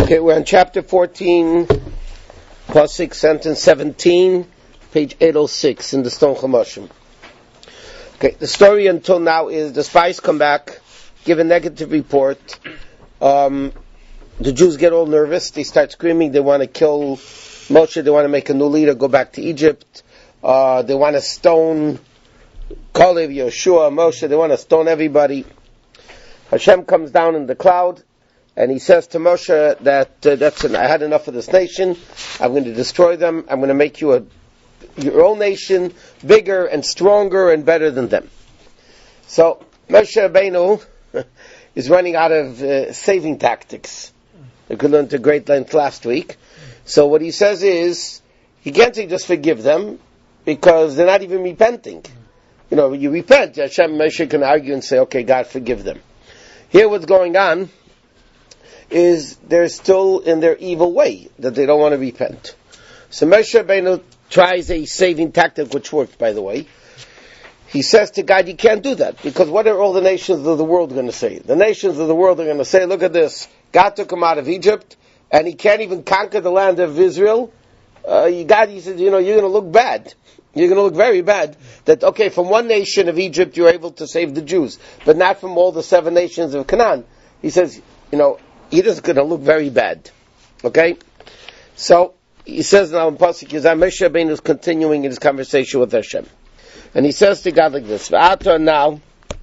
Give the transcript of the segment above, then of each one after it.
Okay, we're on chapter 14, Pasuk, sentence 17, page 806 in the Stone Chumashim. Okay, the story until now is the spies come back, give a negative report. The Jews get all nervous. They start screaming. They want to kill Moshe. They want to make a new leader, go back to Egypt. They want to stone Kalev, Yoshua, Moshe. They want to stone everybody. Hashem comes down in the cloud, and he says to Moshe that I had enough of this nation. I'm going to destroy them. I'm going to make you your own nation, bigger and stronger and better than them. So Moshe Rabbeinu is running out of saving tactics. We could learn to great length last week. So what he says is, he can't say just forgive them, because they're not even repenting. You know, when you repent, Hashem, Moshe can argue and say, okay, God, forgive them. Here what's going on is they're still in their evil way, that they don't want to repent. So Moshe Rabbeinu tries a saving tactic, which worked, by the way. He says to God, you can't do that, because what are all the nations of the world going to say? The nations of the world are going to say, look at this, God took him out of Egypt, and he can't even conquer the land of Israel. God, he said, you're going to look bad. You're going to look very bad. That, okay, from one nation of Egypt you're able to save the Jews, but not from all the 7 nations of Canaan. He says, you're just going to look very bad. Okay? So, he says now in Pasuk Yizam, Moshe Rabbeinu is continuing in his conversation with Hashem. And he says to God like this, V'ata now,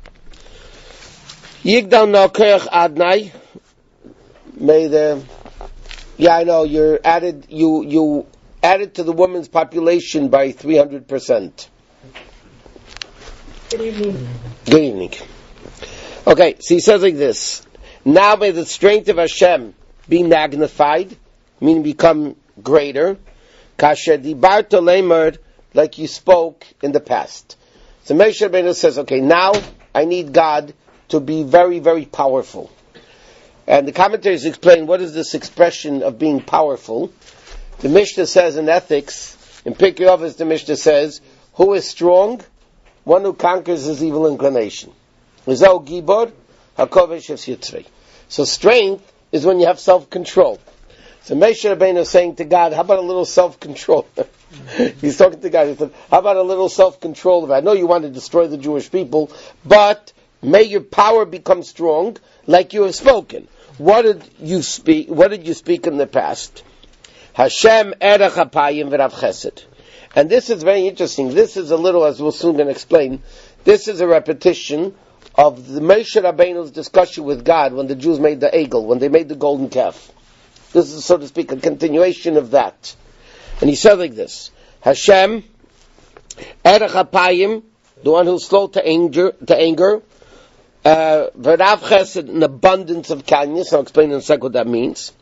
Yigdal no koyach adnai, you added to the woman's population by 300%. Good evening. Good evening. Okay, so he says like this, now may the strength of Hashem be magnified, meaning become greater, kasher dibarta leimerd, like you spoke in the past. So Moshe Rabbeinu says, okay, now I need God to be very, very powerful. And the commentaries explain what is this expression of being powerful. The Mishnah says in Ethics, in Pirkei Avos, the Mishnah says, who is strong? One who conquers his evil inclination. Rizal Gibor, HaKovesh Yitzrei. So strength is when you have self-control. So Moshe Rabbeinu is saying to God, how about a little self-control? He's talking to God, he said, how about a little self-control? I know you want to destroy the Jewish people, but may your power become strong like you have spoken. What did you speak in the past? Hashem erech hapayim v'rav chesed. And this is very interesting. This is a little, as we'll soon explain, this is a repetition of the Moshe Rabbeinu's discussion with God when the Jews made the egel, when they made the golden calf. This is, so to speak, a continuation of that. And he said like this, Hashem erech hapayim, the one who's slow to anger, v'rav chesed, an abundance of kindness. I'll explain in a second what that means.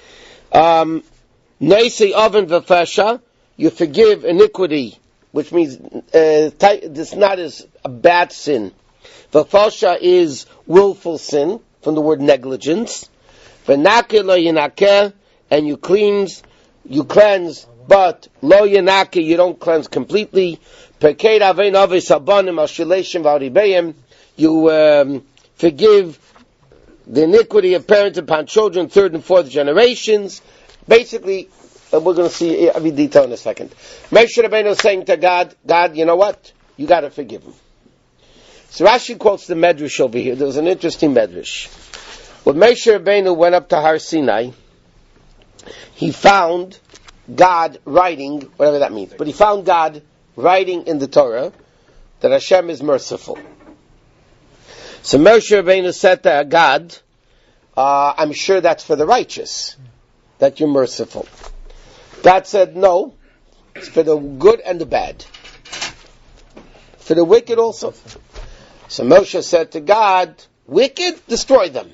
Neisei oven v'fesha, you forgive iniquity, which means this not is a bad sin. V'fesha is willful sin, from the word negligence. V'nake lo yinakeh, and you cleanse, but lo yinakeh, you don't cleanse completely. Pekei ravein aves habanim al shileshim v'aribeim, you forgive the iniquity of parents upon children, 3rd and 4th generations. Basically, we're going to see every detail in a second. Moshe Rabbeinu is saying to God, you know what? You got to forgive him. So Rashi quotes the Medrash over here. There was an interesting Medrash. When Moshe Rabbeinu went up to Har Sinai, he found God writing, whatever that means, but he found God writing in the Torah that Hashem is merciful. So Moshe Rabbeinu said to God, I'm sure that's for the righteous, that you're merciful. God said, no, it's for the good and the bad. For the wicked also. So Moshe said to God, wicked, destroy them.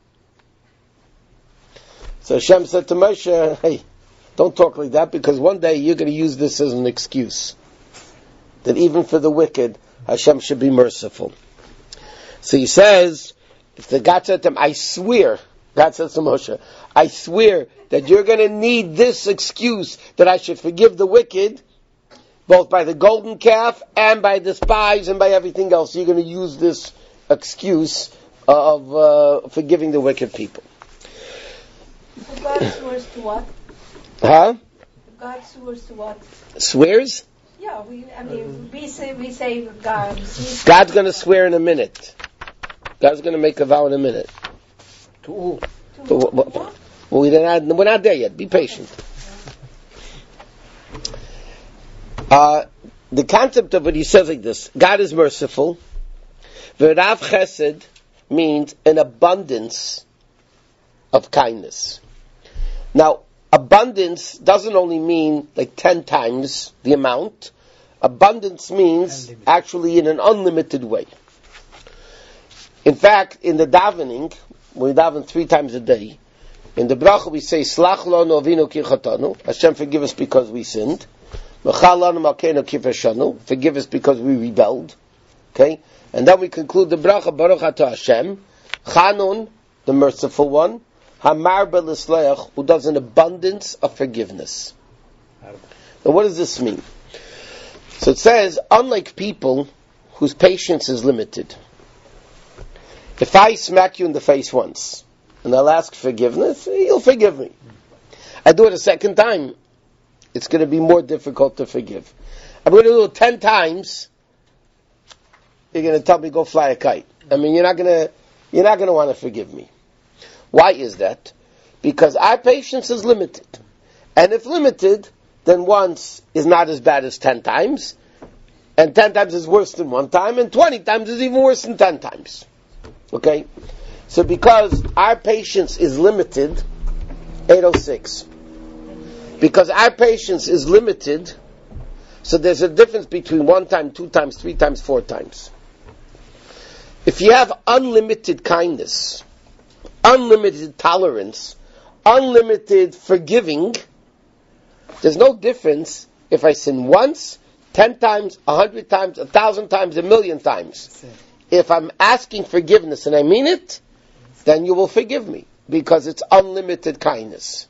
So Hashem said to Moshe, hey, don't talk like that, because one day you're going to use this as an excuse. That even for the wicked, Hashem should be merciful. So he says, if the God said to him, I swear, God says to Moshe, I swear that you're going to need this excuse that I should forgive the wicked, both by the golden calf and by the spies and by everything else. You're going to use this excuse of forgiving the wicked people. God swears to what? Huh? God swears to what? Swears? Yeah, we say God. God's going to swear in a minute. God's going to make a vow in a minute. To Well, we're not there yet. Be patient. The concept of it, he says like this: God is merciful. V'rav chesed means an abundance of kindness. Now, abundance doesn't only mean like 10 times the amount. Abundance means actually in an unlimited way. In fact, in the davening, we daven 3 times a day. In the bracha we say, Slach lanu avinu ki chatanu, Hashem forgive us because we sinned. Mechal lanu malkeinu ki veshanu, forgive us because we rebelled. Okay? And then we conclude the bracha, Baruch atah Hashem, Chanun, the merciful one, Hamarba l'sleach, who does an abundance of forgiveness. Now what does this mean? So it says, unlike people whose patience is limited, if I smack you in the face once, and I'll ask forgiveness, you'll forgive me. I do it a second time, it's going to be more difficult to forgive. I'm going to do it 10 times, you're going to tell me go fly a kite. I mean, you're not going to want to forgive me. Why is that? Because our patience is limited. And if limited, then once is not as bad as 10 times, and 10 times is worse than 1 time, and 20 times is even worse than 10 times. Okay? So because our patience is limited, 806. Because our patience is limited, so there's a difference between 1 time, 2 times, 3 times, 4 times. If you have unlimited kindness, unlimited tolerance, unlimited forgiving, there's no difference if I sin once, 10 times, 100 times, 1,000 times, 1,000,000 times. If I'm asking forgiveness and I mean it, then you will forgive me, because it's unlimited kindness.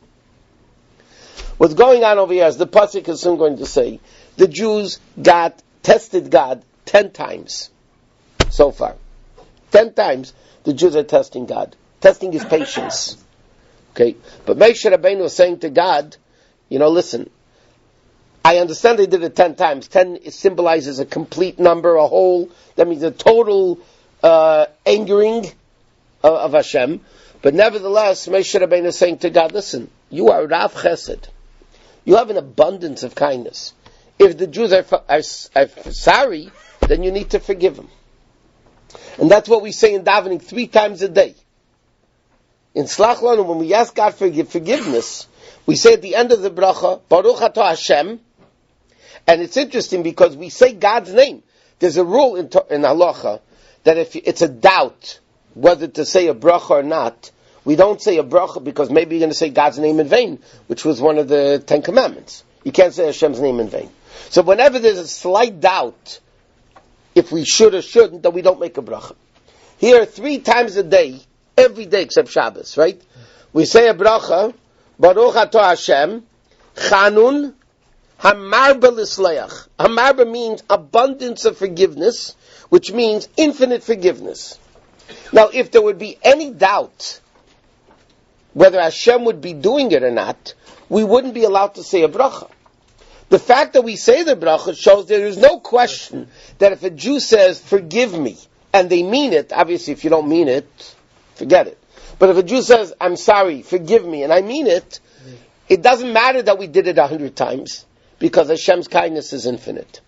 What's going on over here, as the pasuk is soon going to say, the Jews tested God 10 times so far. 10 times the Jews are testing God, testing his patience. Okay, but Moshe Rabbeinu was saying to God, listen, I understand they did it 10 times. 10 symbolizes a complete number, a whole. That means a total angering of Hashem. But nevertheless, Moshe Rabbeinu is saying to God, listen, you are Rav Chesed. You have an abundance of kindness. If the Jews are sorry, then you need to forgive them. And that's what we say in davening 3 times a day. In Slach Lanu, when we ask God for forgiveness, we say at the end of the bracha, Baruch atah Hashem, and it's interesting because we say God's name. There's a rule in halacha that if it's a doubt whether to say a bracha or not, we don't say a bracha because maybe you're going to say God's name in vain, which was one of the 10 commandments. You can't say Hashem's name in vain. So whenever there's a slight doubt if we should or shouldn't, then we don't make a bracha. Here, 3 times a day, every day except Shabbos, right? We say a bracha, Baruch atah Hashem, Chanun, Hamarba l'sleach. Hamarba means abundance of forgiveness, which means infinite forgiveness. Now, if there would be any doubt whether Hashem would be doing it or not, we wouldn't be allowed to say a bracha. The fact that we say the bracha shows there is no question that if a Jew says, forgive me, and they mean it, obviously if you don't mean it, forget it. But if a Jew says, I'm sorry, forgive me, and I mean it, it doesn't matter that we did it 100 times, because Hashem's kindness is infinite.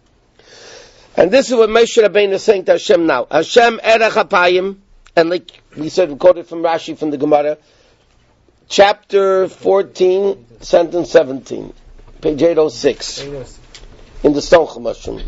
And this is what Moshe Rabbeinu is saying to Hashem now. Hashem erech hapayim, and like we said, we quoted from Rashi from the Gemara, chapter 14, sentence 17. Page 806 in the Stone Chumashim.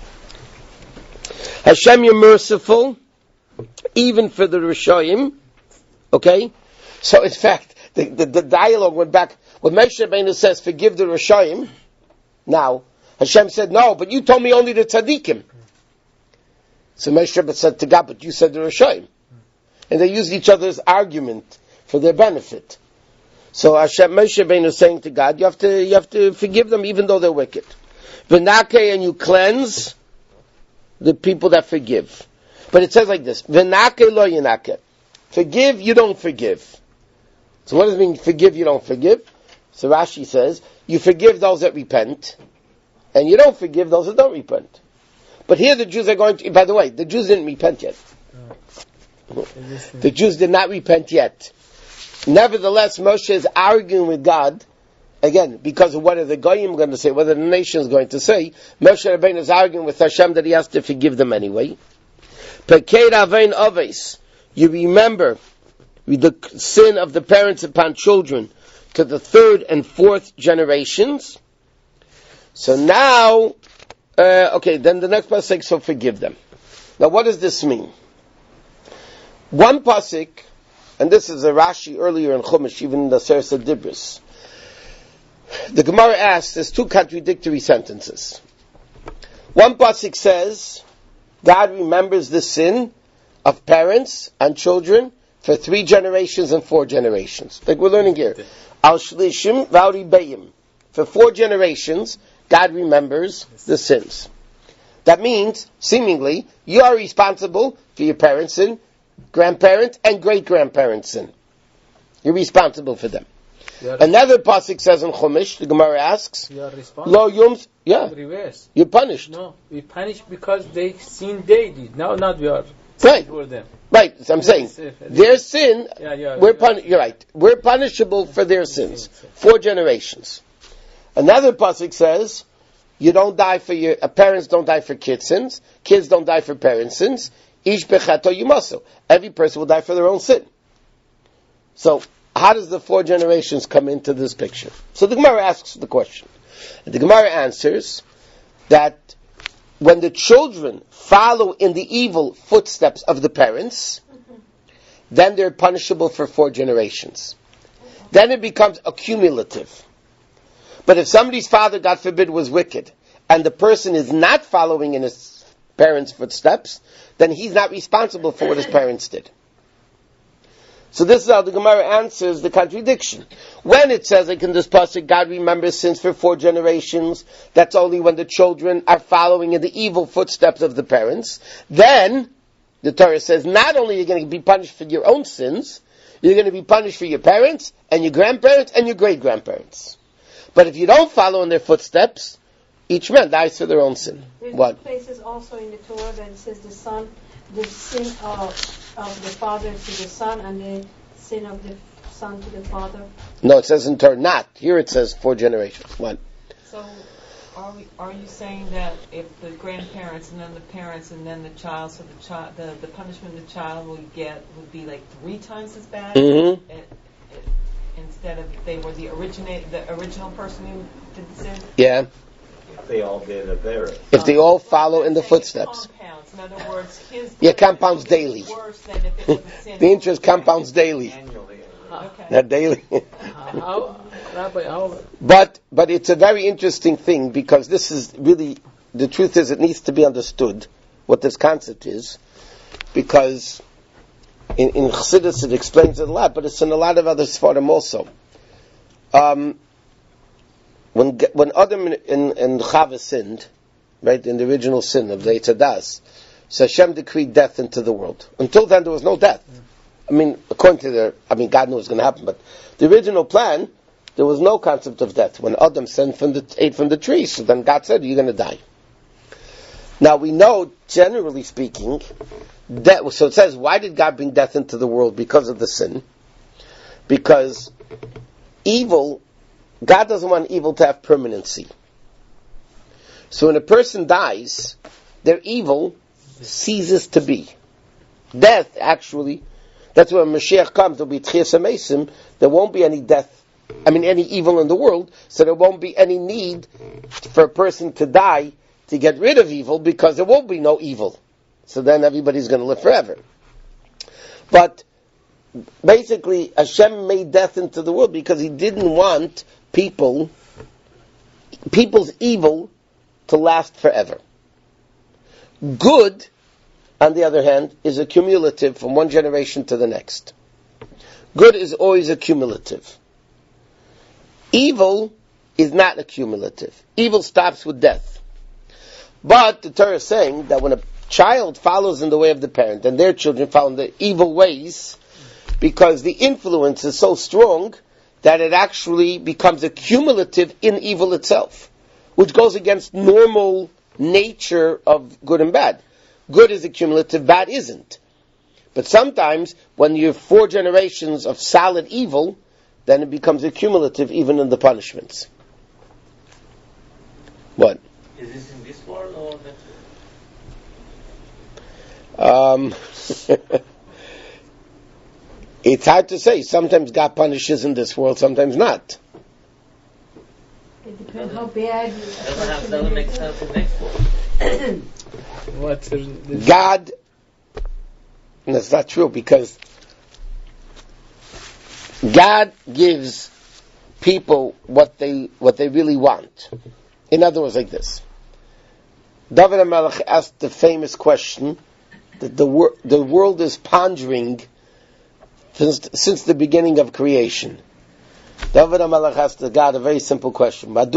Hashem, you're merciful, even for the Rishoyim. Okay? So in fact, the dialogue went back. When Moshe Rabbeinu says, forgive the Rishoyim, now, Hashem said, no, but you told me only the Tzaddikim. So Moshe Rabbeinu said to God, but you said the Rishoyim. And they used each other's argument for their benefit. So Hashem, Moshe Rabbeinu is saying to God, you have to forgive them even though they're wicked. V'nake, and you cleanse the people that forgive. But it says like this, V'nake lo yinake. Forgive, you don't forgive. So what does it mean, forgive, you don't forgive? So Rashi says, you forgive those that repent, and you don't forgive those that don't repent. But here the Jews are going to, by the way, the Jews didn't repent yet. The Jews did not repent yet. Nevertheless, Moshe is arguing with God, again, because of what are the Goyim going to say, what are the nations going to say. Moshe Rabbeinu is arguing with Hashem that he has to forgive them anyway. Pekei Ravein Oves, you remember the sin of the parents upon children to the third and fourth generations. So now, then the next pasuk, so forgive them. Now what does this mean? One pasuk, and this is a Rashi earlier in Chumash, even in the Seres Dibros. The Gemara asks, there's two contradictory sentences. One pasuk says, God remembers the sin of parents and children for 3 generations and 4 generations. Like we're learning here. Al Shlishim V'Al Ribeim. For 4 generations, God remembers the sins. That means, seemingly, you are responsible for your parents' sin, grandparents, and great-grandparents' sin. You're responsible for them. Another pasuk says in Chumash, the Gemara asks, you are responsible. Lo Yums, Reverse. you're punished. No, we punish because they sin they did. Now not we are Right. for them. Right, so I'm saying, their sin, You're right, we're punishable for their sins. 4 generations. Another pasuk says, you don't die for parents don't die for kids' sins, kids don't die for parents' sins, ish bechato yumaso. Every person will die for their own sin. So, how does the 4 generations come into this picture? So the Gemara asks the question. And the Gemara answers that when the children follow in the evil footsteps of the parents, then they're punishable for 4 generations. Then it becomes accumulative. But if somebody's father, God forbid, was wicked, and the person is not following in his parents' footsteps, then he's not responsible for what his parents did. So this is how the Gemara answers the contradiction. When it says, like in this pasuk, God remembers sins for 4 generations, that's only when the children are following in the evil footsteps of the parents. Then, the Torah says, not only are you going to be punished for your own sins, you're going to be punished for your parents, and your grandparents, and your great-grandparents. But if you don't follow in their footsteps, each man dies for their own sin. There's What? places also in the Torah that it says the sin of the father to the son, and the sin of the son to the father. No, it says in Torah, not. Here it says 4 generations. What? So, are you saying that if the grandparents and then the parents and then the child, so the punishment the child would get would be like 3 times as bad? Mm-hmm. Instead of if they were the original person who did the sin? Yeah. If they all did a vera. If they all follow in the footsteps. Compounds. In other words, his compounds daily. Worse than if it was a sin. The interest compounds daily. Annually. Okay. Not daily. Rabbi, But it's a very interesting thing, because this is really, the truth is it needs to be understood what this concept is, because in Chassidus it explains it a lot, but it's in a lot of other Sfarim also. When Adam and Chava sinned, right, in the original sin of the Eitz Hadas, so Hashem decreed death into the world. Until then there was no death. I mean, according to God knew it was going to happen, but the original plan, there was no concept of death. When Adam ate from the tree, so then God said, you're going to die. Now we know, generally speaking, so it says, why did God bring death into the world? Because of the sin. Because evil, God doesn't want evil to have permanency. So when a person dies, their evil ceases to be. Death, actually, that's when Mashiach comes, there'll be Tchias HaMesim, there won't be any death, any evil in the world, so there won't be any need for a person to die to get rid of evil, because there won't be no evil. So then everybody's going to live forever. But basically, Hashem made death into the world because He didn't want people's evil to last forever. Good, on the other hand, is accumulative from one generation to the next. Good is always accumulative. Evil is not accumulative. Evil stops with death. But the Torah is saying that when a child follows in the way of the parent and their children follow in the evil ways, because the influence is so strong that it actually becomes accumulative in evil itself, which goes against normal nature of good and bad. Good is accumulative, bad isn't. But sometimes, when you have 4 generations of solid evil, then it becomes accumulative even in the punishments. What? Is this in this world or next world? It's hard to say. Sometimes God punishes in this world, sometimes not. It depends how bad Doesn't make sense in next world. What's God, and that's not true, because God gives people what they really want. In other words, like this. David HaMelech asked the famous question that the world is pondering since the beginning of creation. David HaMelech asked God a very simple question. Why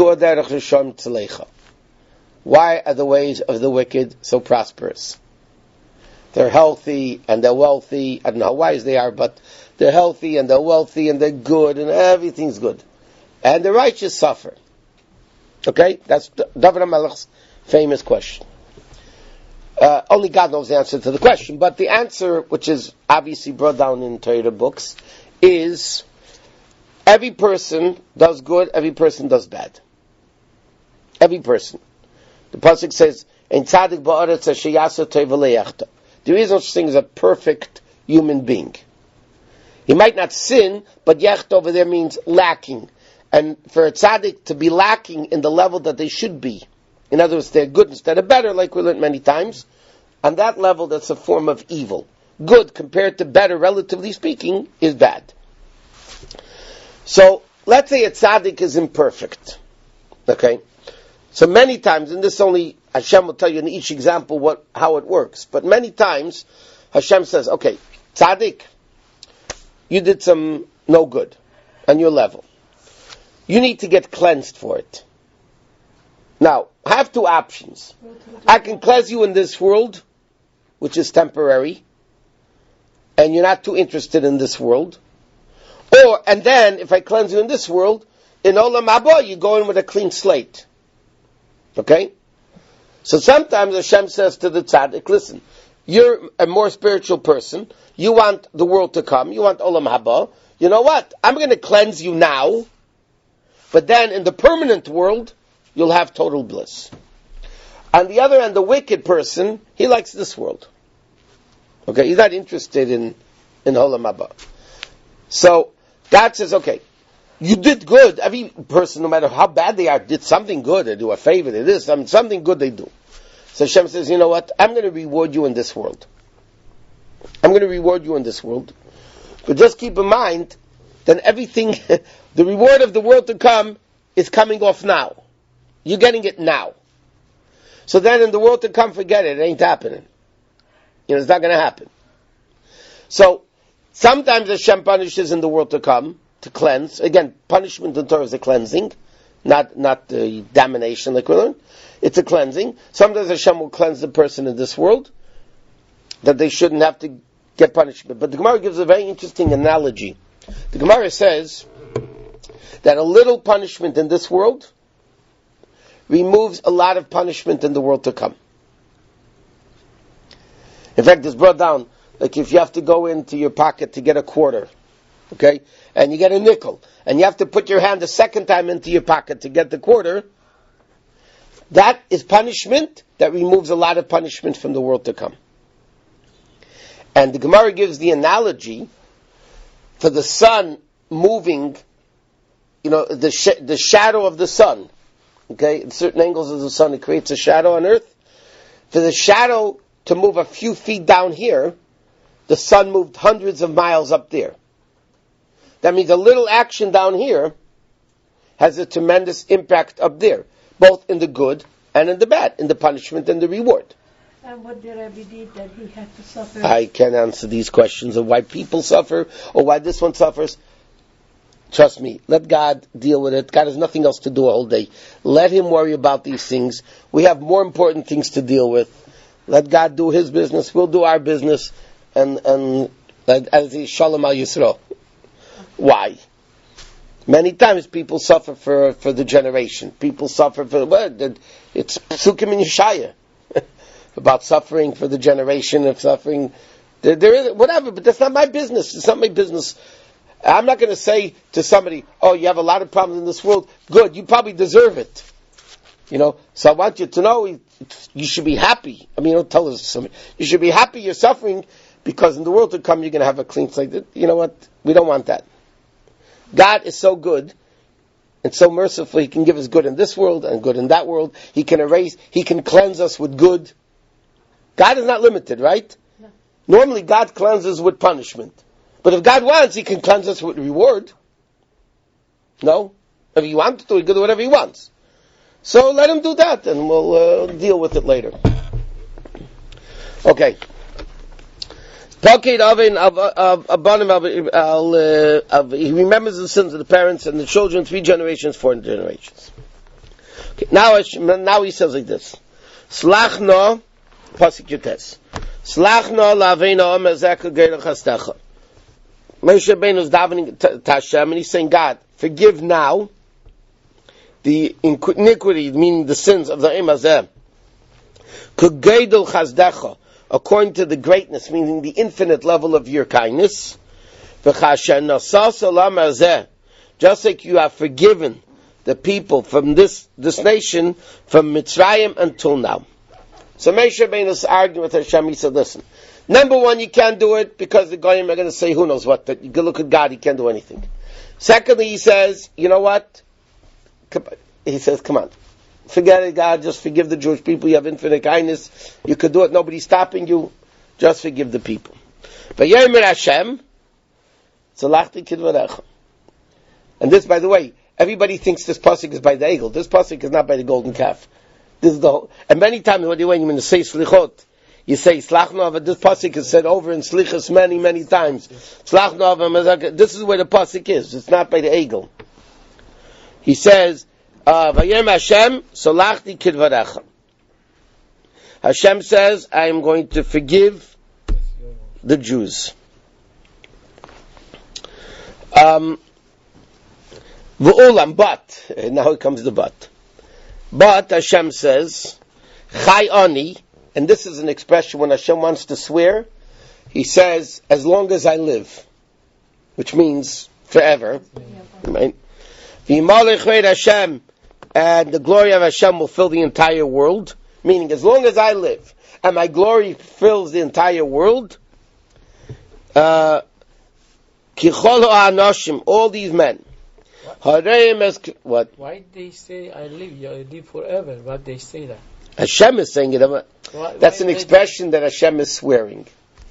are the ways of the wicked so prosperous? They're healthy and they're wealthy. I don't know how wise they are, but they're healthy and they're wealthy and they're good and everything's good. And the righteous suffer. Okay? That's David HaMelech's famous question. Only God knows the answer to the question, but the answer, which is obviously brought down in Torah books, is every person does good, every person does bad. Every person. The pasuk says, "Ein tzadik ba'aretz asher ya'aseh tov v'lo. There is no such thing as a perfect human being. He might not sin, but yecht over there means lacking. And for a tzaddik to be lacking in the level that they should be, in other words, they're good instead of better, like we learned many times, on that level, that's a form of evil. Good compared to better, relatively speaking, is bad. So, let's say a tzaddik is imperfect. Okay? So many times, and this only, Hashem will tell you in each example how it works, but many times, Hashem says, okay, tzaddik, you did some no good on your level. You need to get cleansed for it. Now, I have 2 options. I can cleanse you in this world, which is temporary, and you're not too interested in this world. And then, if I cleanse you in this world, in Olam Haba, you go in with a clean slate. Okay? So sometimes Hashem says to the tzaddik, listen, you're a more spiritual person, you want the world to come, you want Olam Haba, you know what? I'm going to cleanse you now, but then in the permanent world, you'll have total bliss. On the other hand, the wicked person, he likes this world. Okay, he's not interested in Olam Haba. So, God says, okay, you did good. Every person, no matter how bad they are, did something good. They do a favor, they did something good they do. So Hashem says, you know what? I'm going to reward you in this world. I'm going to reward you in this world. But just keep in mind, then everything, the reward of the world to come is coming off now. You're getting it now. So then in the world to come, forget it. It ain't happening. It's not going to happen. So, sometimes Hashem punishes in the world to come, to cleanse. Again, punishment in Torah is a cleansing, not the damnation like we learned. It's a cleansing. Sometimes Hashem will cleanse the person in this world, that they shouldn't have to get punishment. But the Gemara gives a very interesting analogy. The Gemara says that a little punishment in this world removes a lot of punishment in the world to come. In fact, it's brought down, like if you have to go into your pocket to get a quarter, okay, and you get a nickel, and you have to put your hand a second time into your pocket to get the quarter, that is punishment that removes a lot of punishment from the world to come. And the Gemara gives the analogy for the sun moving, the shadow of the sun. Okay, in certain angles of the sun, it creates a shadow on earth. For the shadow to move a few feet down here, the sun moved hundreds of miles up there. That means a little action down here has a tremendous impact up there, both in the good and in the bad, in the punishment and the reward. And what did Rabbi did that he had to suffer? I can't answer these questions of why people suffer or why this one suffers. Trust me, let God deal with it. God has nothing else to do all day. Let Him worry about these things. We have more important things to deal with. Let God do His business. We'll do our business. And as the Shalom al Yisro. Why? Many times people suffer for the generation. People suffer for it's Psukim in Yeshaya about suffering for the generation of suffering. There is whatever, but that's not my business. It's not my business. I'm not going to say to somebody, "Oh, you have a lot of problems in this world. Good, you probably deserve it." So I want you to know you should be happy. I mean, don't tell us something. You should be happy you're suffering because in the world to come you're going to have a clean slate. You know what? We don't want that. God is so good and so merciful. He can give us good in this world and good in that world. He can cleanse us with good. God is not limited, right? No. Normally God cleanses with punishment. But if God wants, He can cleanse us with reward. No? If He wants to, He can do whatever He wants. So let Him do that, and we'll deal with it later. Okay. He remembers the sins of the parents and the children, 3 generations, 4 generations. Okay. Now he says like this. Slachno, pasuk Yutes. Slachno laveino mezek geir chastecha. Moshe Rabbeinu is davening to Hashem, and he's saying, God, forgive now the iniquity, meaning the sins of the Imazeh. K'geidel chazdecha, according to the greatness, meaning the infinite level of your kindness. V'chashen nasas olam hazeh, just like you have forgiven the people from this nation from Mitzrayim until now. So Moshe Rabbeinu is arguing with Hashem. He said, listen, number one, you can't do it because the Goyim are going to say who knows what, that you can look at God, He can't do anything. Secondly, he says, you know what? He says, come on. Forget it, God, just forgive the Jewish people. You have infinite kindness. You could do it. Nobody's stopping you. Just forgive the people. Vayomer Hashem, tzalachti kidvarecha. And this, by the way, everybody thinks this pasuk is by the eagle. This pasuk is not by the golden calf. This is the whole, and many times when you say slichot, you say slachno, but this pasuk is said over in slichos many, many times. Slachno, this is where the pasuk is. It's not by the eagle. He says, Vayem Hashem, solachti kidvarecha. Hashem says, I am going to forgive the Jews. V'ulam, but, now it comes the but. But Hashem says, Chai ani, and this is an expression when Hashem wants to swear, He says, as long as I live, which means forever, right? V'yimalech Hashem, and the glory of Hashem will fill the entire world, meaning as long as I live, and my glory fills the entire world, Kichol ha'anoshim, all these men, what? Why they say I live forever? Why they say that? Hashem is saying it. That's an expression that Hashem is swearing.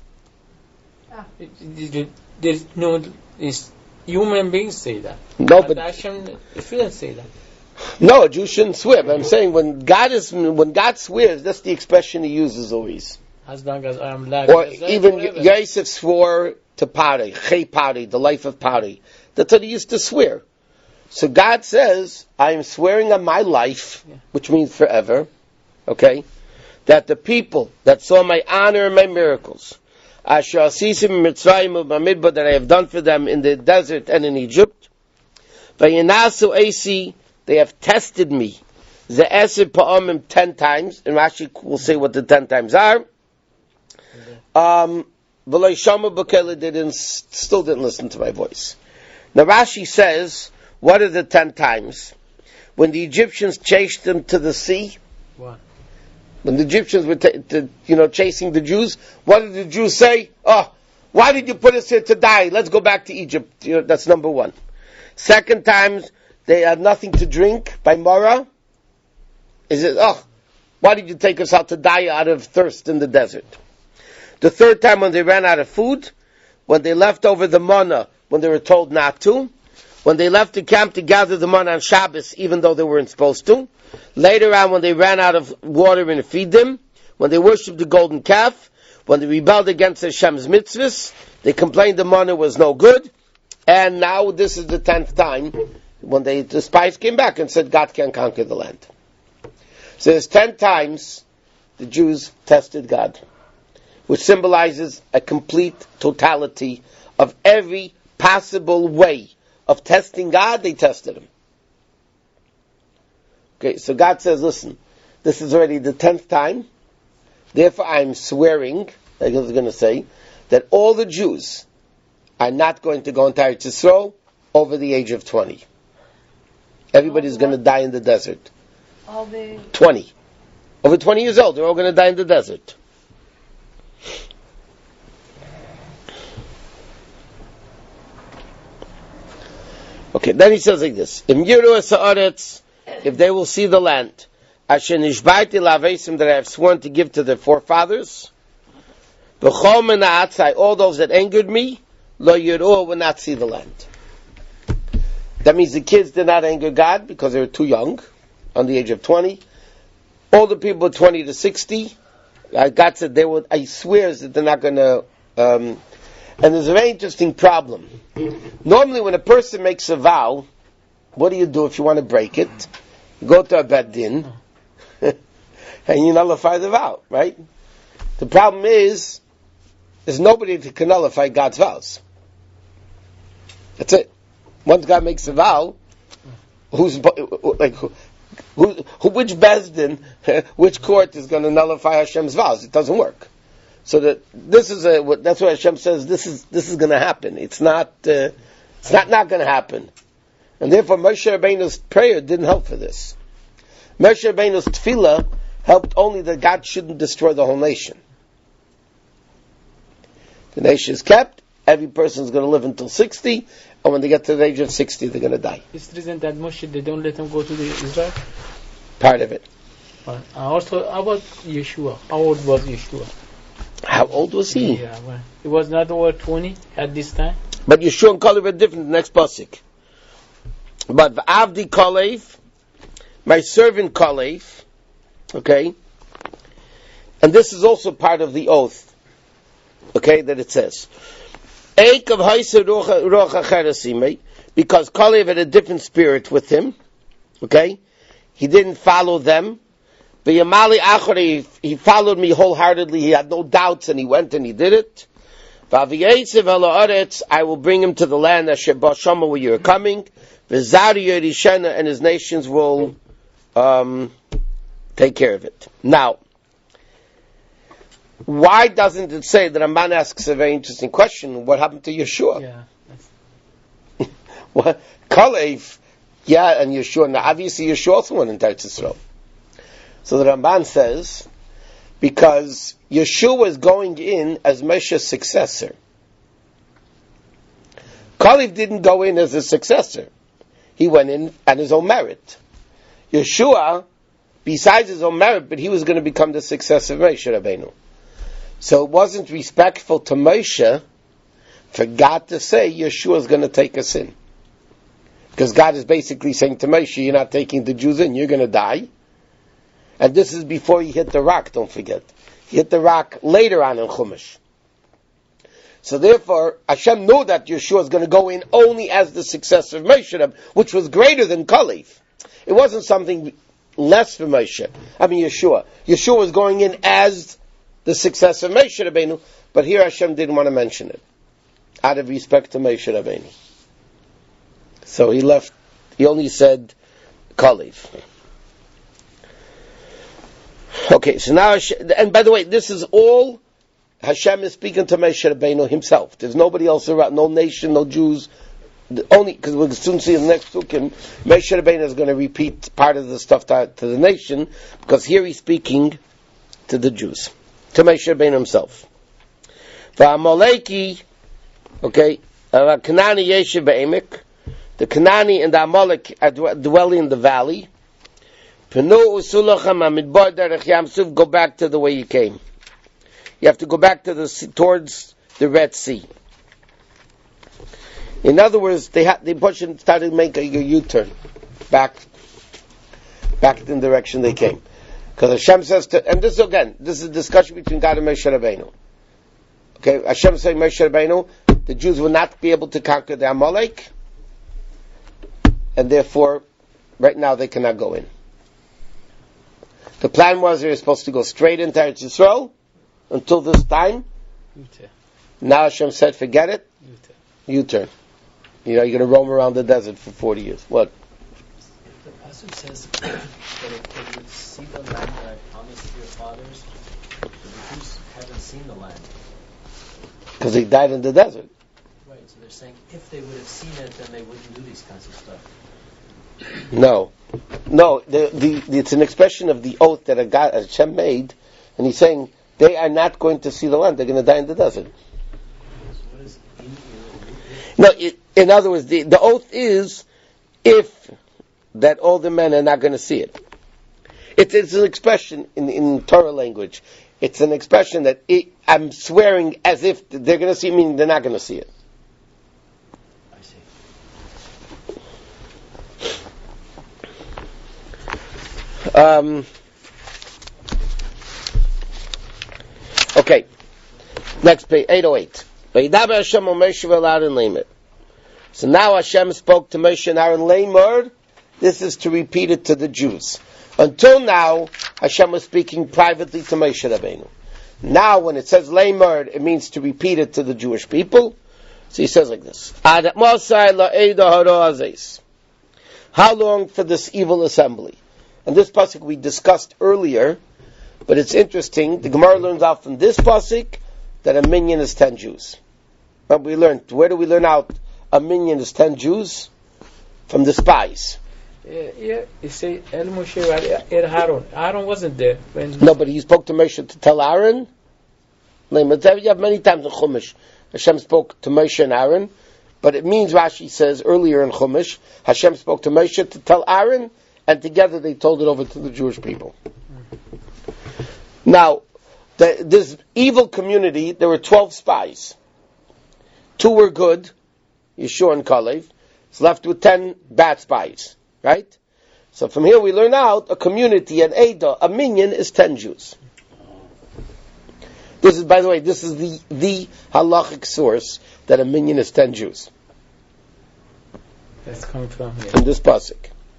There's no human beings say that. No, but Hashem shouldn't say that. No, a Jew shouldn't swear. But I'm saying when God swears, that's the expression He uses always. As long as I am alive. Or even Yosef swore to Pari, Chei Pari, the life of Pari. That's what he used to swear. So God says, I am swearing on my life, which means forever, okay, that the people that saw my honor and my miracles, Asher Asisim Mitzrayim B'Midbar, that I have done for them in the desert and in Egypt, Vayinasu Asi, they have tested me, Ze'esir Pa'amim 10 times, and Rashi will say what the 10 times are. V'lo Shama B'Kele, they still didn't listen to my voice. Now Rashi says, what are the 10 times? When the Egyptians chased them to the sea, what? When the Egyptians were chasing the Jews, what did the Jews say? Oh, why did you put us here to die? Let's go back to Egypt. That's number one. Second time, they had nothing to drink by Marah. Is it, why did you take us out to die out of thirst in the desert? The third time, when they ran out of food, when they left over the manna, when they were told not to, when they left the camp to gather the manna on Shabbos, even though they weren't supposed to, later on when they ran out of water and to feed them, when they worshipped the golden calf, when they rebelled against Hashem's mitzvahs, they complained the manna was no good, and now this is the 10th time when the spies came back and said God can conquer the land. So there's 10 times the Jews tested God. which symbolizes a complete totality of every possible way of testing God. They tested him. Okay, so God says, listen, this is already the 10th time, therefore I'm swearing, like I was going to say, that all the Jews are not going to go into Eretz Yisrael over the age of 20. Everybody's going to die in the desert. 20. Over 20 years old, they're all going to die in the desert. Okay, then he says like this: if they will see the land, that I have sworn to give to their forefathers, all those that angered me, will not see the land. That means the kids did not anger God because they were too young, on the age of 20. All the people 20 to 60, God said they would. I swear that they're not going to. And there's a very interesting problem. Normally, when a person makes a vow, what do you do if you want to break it? You go to a Beit Din and you nullify the vow, right? The problem is, there's nobody that can nullify God's vows. That's it. Once God makes a vow, which Beit Din, which court is going to nullify Hashem's vows? It doesn't work. So that's what Hashem says. This is going to happen. It's not going to happen, and therefore Moshe Rabbeinu's prayer didn't help for this. Moshe Rabbeinu's tefillah helped only that God shouldn't destroy the whole nation. The nation is kept. Every person is going to live until 60, and when they get to the age of 60, they're going to die. Is the reason that Moshe, they don't let him go to the Israel? Part of it. Also, about Yeshua. How old was Yeshua? How old was he? Yeah, well, he was not over 20 at this time. But Yeshua and Kalev are different. The next pasuk. But Avdi Kalev, my servant Kalev, okay, and this is also part of the oath, okay, that it says, Eik of Haisa Rocha Cherasime, because Kalev had a different spirit with him, okay, he didn't follow them. Yamali Achari, he followed me wholeheartedly, he had no doubts, and he went and he did it. I will bring him to the land where you are coming. And his nations will take care of it. Now, why doesn't it say that Ramban asks a very interesting question? What happened to Yeshua? Yeah. What? Kalev, yeah, and Yeshua. Now, obviously, Yeshua also went into Eretz Yisrael. So the Ramban says, because Yeshua was going in as Moshe's successor. Kalev didn't go in as a successor. He went in at his own merit. Yeshua, besides his own merit, but he was going to become the successor of Moshe Rabbeinu. So it wasn't respectful to Moshe for God to say Yeshua is going to take us in. Because God is basically saying to Moshe, you're not taking the Jews in, you're going to die. And this is before he hit the rock, don't forget. He hit the rock later on in Chumash. So therefore, Hashem knew that Yeshua is going to go in only as the successor of Moshe, which was greater than Kalev. It wasn't something less for Moshe. Yeshua. Yeshua was going in as the successor of Moshe Rabbeinu, but here Hashem didn't want to mention it, out of respect to Moshe Rabbeinu. So he only said Kalev. Okay, so now, and by the way, this is all Hashem is speaking to Moshe Rabbeinu himself. There's nobody else around, no nation, no Jews. Only because we'll soon see in the next Sukkim, Moshe Rabbeinu is going to repeat part of the stuff to the nation, because here he's speaking to the Jews, to Moshe Rabbeinu himself. V'Amaleki, okay, Kanani Yeshiv Be'emek, the Kanani and the Amalek are dwelling in the valley. Go back to the way you came. You have to go back to towards the Red Sea. In other words, they started to make a U-turn back in the direction they came. Because Hashem says and this is a discussion between God and Moshe Rabbeinu. Okay, Hashem saying Moshe Rabbeinu, the Jews will not be able to conquer the Amalek, and therefore, right now they cannot go in. The plan was they were supposed to go straight into Eretz Yisrael, until this time. Now Hashem said, forget it. U-turn. You're going to roam around the desert for 40 years. What? The pasuk says that if they would see the land that I promised to your fathers, the Jews haven't seen the land. Because they died in the desert. Right, so they're saying if they would have seen it, then they wouldn't do these kinds of stuff. No. It's an expression of the oath that Hashem made, and he's saying they are not going to see the land. They're going to die in the desert. So what is In other words, the oath is if that all the men are not going to see it. It's an expression in Torah language. It's an expression that I'm swearing as if they're going to see it, meaning they're not going to see it. I see. Okay. Next page, 808. Vaydaber Hashem al Moshe v'Aaron Leimer. So now Hashem spoke to Moshe and Aaron Leimer. This is to repeat it to the Jews. Until now, Hashem was speaking privately to Moshe Rabbeinu. Now, when it says Leimer, it means to repeat it to the Jewish people. So he says like this: how long for this evil assembly? And this pasuk we discussed earlier, but it's interesting. The Gemara learns out from this pasuk that a minyan is 10 Jews. But we learned, where do we learn out a minyan is 10 Jews? From the spies. Yeah, you say El Moshe El Aaron. Aaron wasn't there No, but he spoke to Moshe to tell Aaron. You have many times in Chumash, Hashem spoke to Moshe and Aaron, but it means, Rashi says earlier in Chumash, Hashem spoke to Moshe to tell Aaron, and together they told it over to the Jewish people. Now, this evil community, there were 12 spies. 2 were good, Yeshua and Kalev. It's left with 10 bad spies. Right? So from here we learn out a community, an Eidah, a minyan is 10 Jews. This is, by the way, this is the halachic source that a minyan is 10 Jews. That's coming from here. From this pasuk.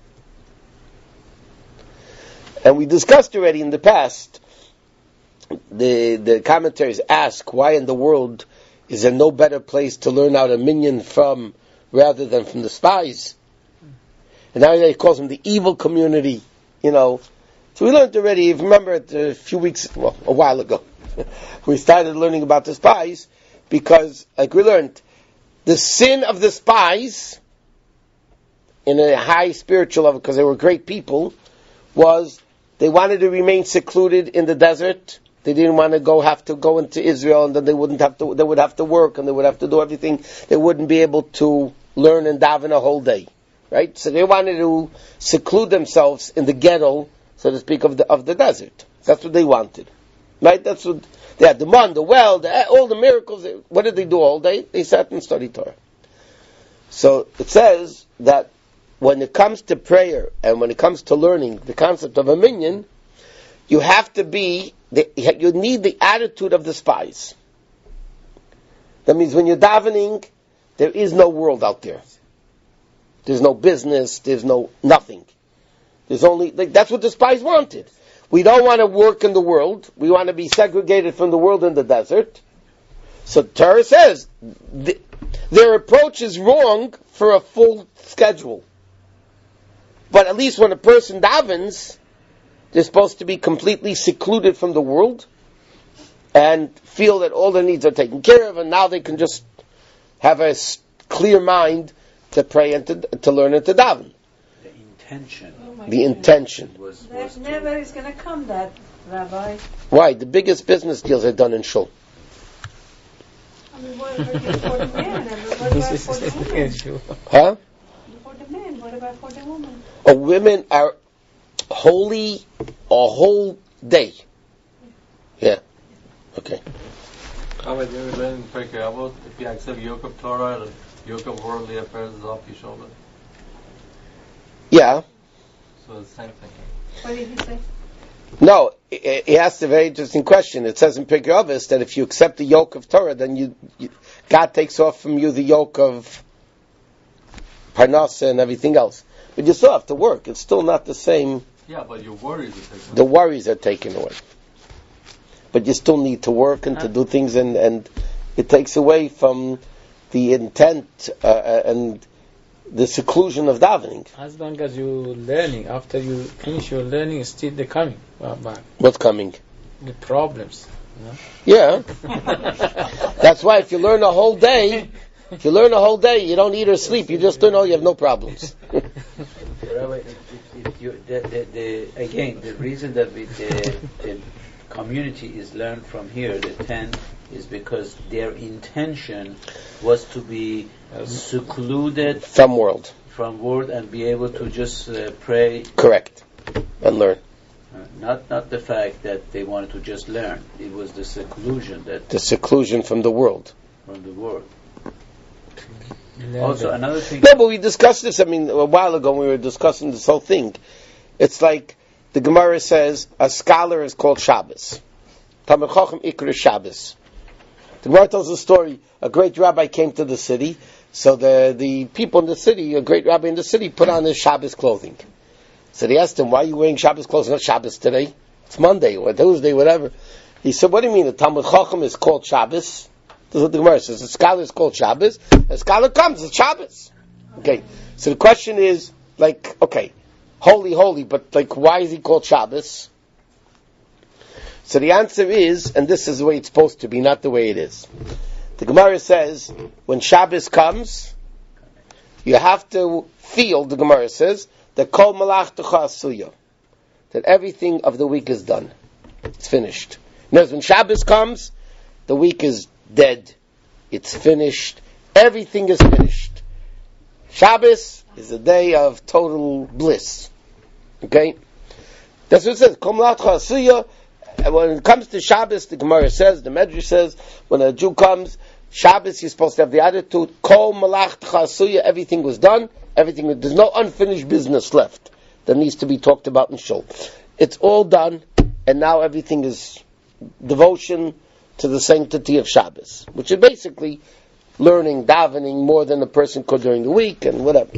And we discussed already in the past, the commentaries ask, why in the world is there no better place to learn out a minyan from rather than from the spies? And now he calls them the evil community, So we learned already, if you remember a while ago, we started learning about the spies, because, like we learned, the sin of the spies, in a high spiritual level, because they were great people, was they wanted to remain secluded in the desert. They didn't want to have to go into Israel, and then they would have to work, and they would have to do everything. They wouldn't be able to learn and daven a whole day. Right? So they wanted to seclude themselves in the ghetto, so to speak, of the desert. That's what they wanted. Right? That's what they had. The man, the well, all the miracles. What did they do all day? They sat and studied Torah. So it says that when it comes to prayer and when it comes to learning the concept of a minyan, you have to you need the attitude of the spies. That means when you're davening, there is no world out there. There's no business, there's nothing. There's only, that's what the spies wanted. We don't want to work in the world, we want to be segregated from the world in the desert. So Torah says, their approach is wrong for a full schedule. But at least when a person davens, they're supposed to be completely secluded from the world, and feel that all their needs are taken care of, and now they can just have a clear mind to pray and to learn and to daven. The intention. That never is going to come, that, Rabbi. Why? The biggest business deals are done in shul. I mean, what about for the man? And what about for the woman? Huh? For the man, what about for the woman? Women are holy a whole day. Yeah. Okay. How about you learn Pirkei Avot? If you accept yoke of Torah, the yoke of worldly affairs is off your shoulder. Yeah. So it's the same thing. What did he say? No, he asked a very interesting question. It says in Pirkei Avos that if you accept the yoke of Torah, then God takes off from you the yoke of Parnasa and everything else. But you still have to work. It's still not the same. Yeah, but your worries are taken away. The worries are taken away. but you still need to work and to do things, and it takes away from the intent and the seclusion of davening. As long as you're learning, after you finish your learning, still they're coming back. What's coming? The problems. Yeah. That's why if you learn a whole day, you don't eat or sleep, you just don't know you have no problems. Rabbi, if you, again, the reason that the community is learned from here, the 10, is because their intention was to be secluded from world and be able to just pray. Correct. And learn. Not the fact that they wanted to just learn. It was the seclusion from the world. From the world. Also, another thing. No, but we discussed this. A while ago we were discussing this whole thing. It's like the Gemara says a scholar is called Shabbos. Talmid Chacham Ikra Shabbos. The Gemara tells a story. A great rabbi came to the city, so the people in the city, a great rabbi in the city, put on his Shabbos clothing. So they asked him, "Why are you wearing Shabbos clothes? Not Shabbos today. It's Monday or Tuesday, whatever." He said, "What do you mean? The Talmid Chacham is called Shabbos?" This is what the Gemara says. The scholar is called Shabbos. The scholar comes, it's Shabbos. Okay. So the question is, holy, but why is he called Shabbos? So the answer is, and this is the way it's supposed to be, not the way it is. The Gemara says, when Shabbos comes, you have to feel, the Gemara says, that kol malachtecha asuya, that everything of the week is done. It's finished. Now, when Shabbos comes, the week is dead. It's finished. Everything is finished. Shabbos is a day of total bliss. Okay? That's what it says. Kol malachtecha asuya. And when it comes to Shabbos, the Gemara says, the Medrash says, when a Jew comes, Shabbos, you're supposed to have the attitude, Kol malachtecha asuya, everything was done, there's no unfinished business left that needs to be talked about in Shul. It's all done, and now everything is devotion to the sanctity of Shabbos, which is basically learning, davening more than a person could during the week, and whatever.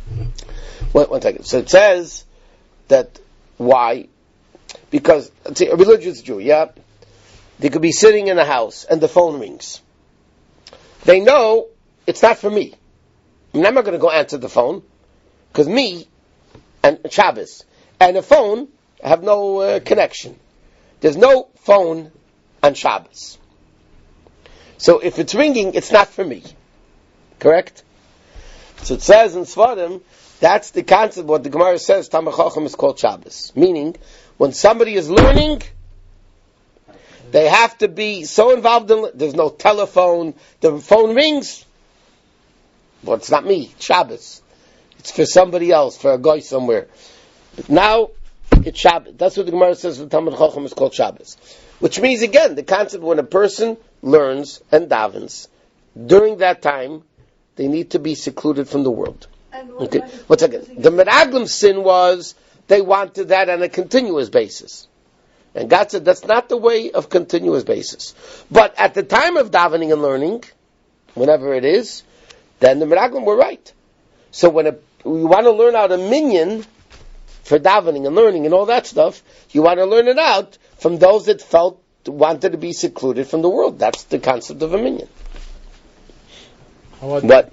One second. So it says that, why? Because, a religious Jew, they could be sitting in a house and the phone rings. They know it's not for me. I'm not going to go answer the phone, because me and Shabbos and the phone have no connection. There's no phone on Shabbos. So if it's ringing, it's not for me. Correct? So it says in Svardim, that's the concept, what the Gemara says, Talmid Chacham is called Shabbos. Meaning, when somebody is learning, they have to be so involved in it. There's no telephone. The phone rings. Well, it's not me. It's Shabbos. It's for somebody else, for a guy somewhere. But now, it's Shabbos. That's what the Gemara says the Talmid Chacham is called Shabbos. Which means, again, the concept when a person learns and davens, during that time, they need to be secluded from the world. Okay, one second. The Meraglim sin was, they wanted that on a continuous basis. And God said, that's not the way of continuous basis. But at the time of davening and learning, whenever it is, then the Meraglim were right. So when you want to learn out a minyan for davening and learning and all that stuff, you want to learn it out from those that wanted to be secluded from the world. That's the concept of a minyan. What?